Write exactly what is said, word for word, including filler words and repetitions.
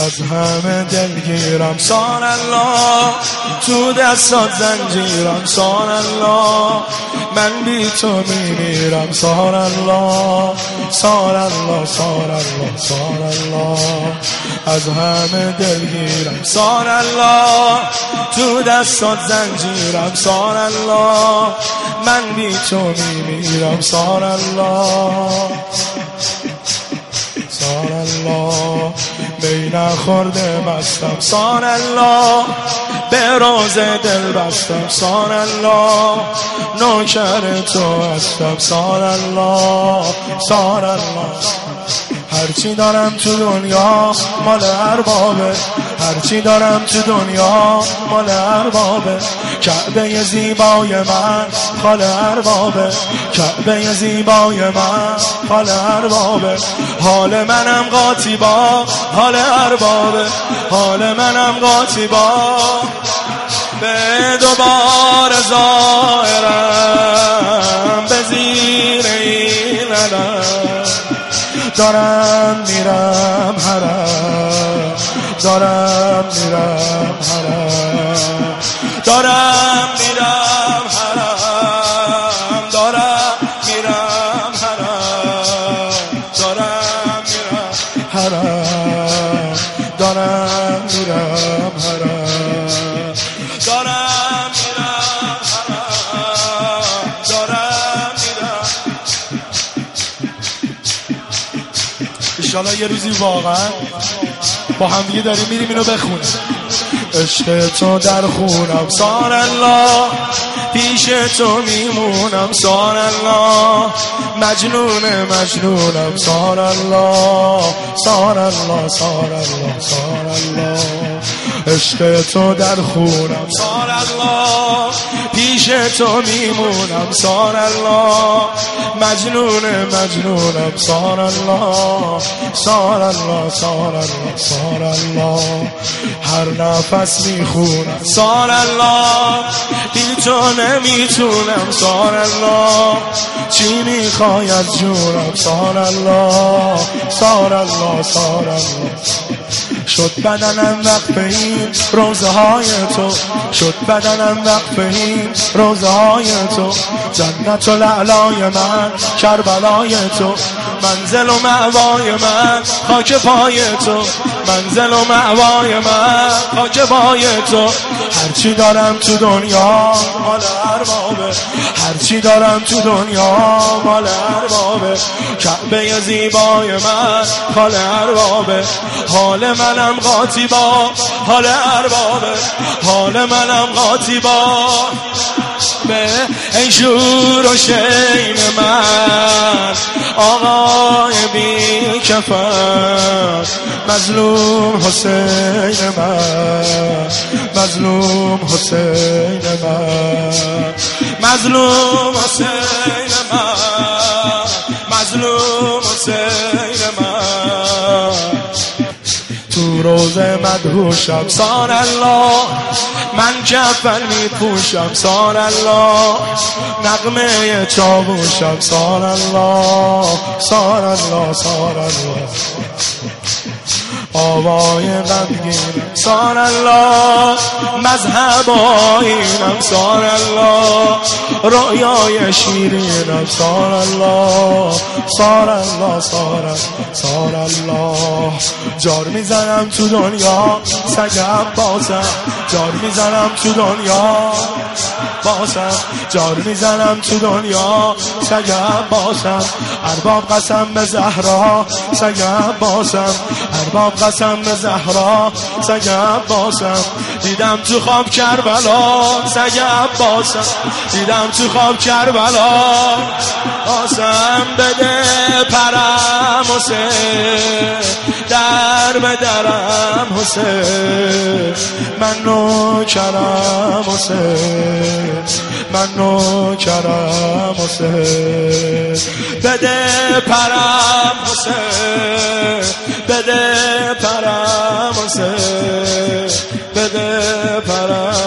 از همه دلگیرم سان الله، تو دستات زنجیرم سان الله، من بی تو میمیرم سان الله، سان الله سان الله سان الله. از همه دلگیرم سان الله، تو دستات زنجیرم سان الله، من بی تو میمیرم سان الله، سان الله. می نخورده مستم سان الله، به روز دل بستم سان الله، نوکر تو هستم سان الله، سان الله. هرچی دارم تو دنیا مال اربابه، هرچی دارم تو دنیا مال اربابه، کعبه زیبای من خال اربابه، کعبه زیبای من خال اربابه. حال منم قاطی با حال اربابه، حال منم قاطی با به دوباره ظاهرم به زیر این علم، دارم میرم حرم، دارم میرم حرم، دارم میرم حرم، دارم میرم حرم، دارم میرم حرم، دارم میرم حرم، دارم میرم حرم، دارم میرم. انشالله یه روزی واقعا با هم دیگه داریم میریم اینو بخونیم. عشق تو در خونم سان الله، پیش تو میمونم سان الله، مجنون مجنونم سان الله، سان الله سان الله سان الله. عشق تو در خونم سان الله، پیش تو میمونم سان الله، مجنون مجنونم سان الله، سان الله سان الله سان الله. هر نفس میخونم سان الله، بی تو نمیتونم سان الله، چی میخوای از جونم سان الله، سان الله سان الله. شد بدنم وقف این روزه های تو، شد بدنم وقف این روزه های تو، جنت و لعلای من کربلای تو، منزل و مأوای من خاک پای تو، منزل و مأوای من خاک پای تو. هرچی دارم تو دنیا مال اربابه، هرچی دارم تو دنیا مال اربابه، کعبه زیبای من خال اربابه، حال منم قاطی با حال اربابه، حال منم قاطی با به ای شور و شین من آقای بی کفن، مظلوم حسین من، مظلوم حسین من، مظلوم حسین من، مظلوم حسین من. تو روز مدهوشم سان الله، من کفن میپوشم سان الله، نغمه چاووشم سان الله، سان الله سان الله. آوای غمگینم سان الله، مذهب آیینم سان الله، رؤیای شیرینم سان الله، سان الله سان الله سان الله. جار میزنم تو دنیا سگم بازم، جار میزنم تو دنیا بازم، جار میزنم تو دنیا سگم بازم، ارباب قسم به زهرا سگم بازم، ارباب قسم به زهرا سگم بازم. دیدم تو خواب کربلا سگم بازم، دیدم تو خواب کربلا بازم. بده پرم حسین، در به درم حسین، من نوکرم حسین، من نوکرم حسین. بده پرم حسین، بده پرم حسین، بده پرم